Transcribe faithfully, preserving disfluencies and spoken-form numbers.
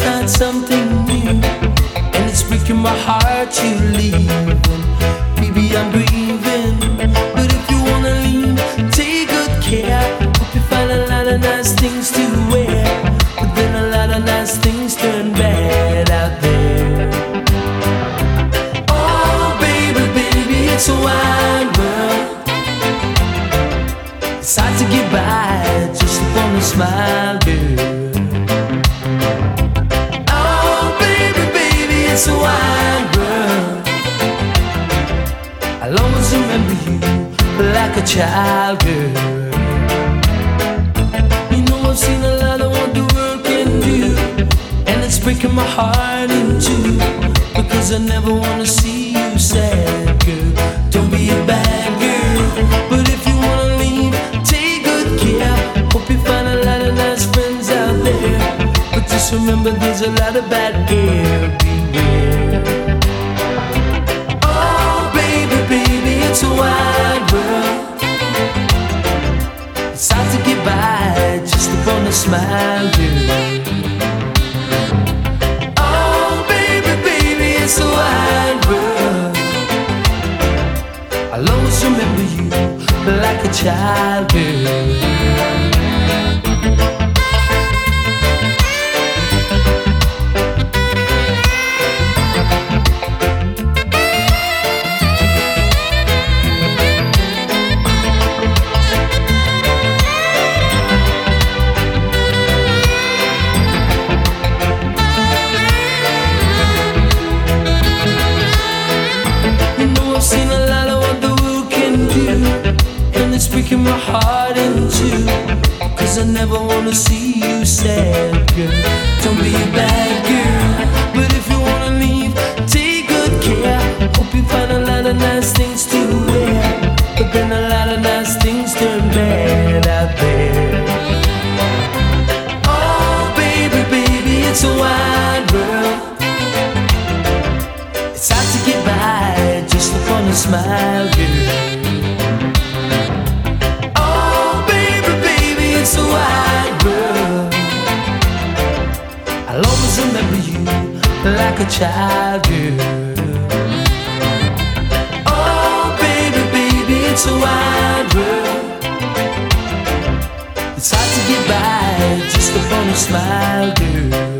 start something new, and it's breaking my heart to leave. And baby, I'm grieving, but if you wanna leave, take good care. Hope you find a lot of nice things to wear, but then a lot of nice things turn bad out there. Oh baby, baby, it's a wide world. It's hard to get by just upon a smile, girl. It's a wide world. I'll always remember you like a child, girl. You know I've seen a lot of what the world can do, and it's breaking my heart in two, because I never wanna see you sad, girl. Don't be a bad girl, but if you wanna leave, take good care. Hope you find a lot of nice friends out there, but just remember there's a lot of bad air. Oh baby, baby, it's a wide world. It's hard to get by just upon a smile, girl. Oh baby, baby, it's a wide world. I'll always remember you like a child, girl. Seen a lot of what the world can do, and it's breaking my heart in two, cause I never wanna see you sad, girl. Don't be a bad girl, but if you wanna leave, take good care. Hope you find a lot of nice things to wear, but then a lot of nice things turn bad out there. Oh baby, baby, it's a wide world. It's hard to get by just upon a smile, girl. Oh baby, baby, it's a wide world. I'll always remember you like a child, girl. Oh baby, baby, it's a wide world. It's hard to get by just upon a smile, girl.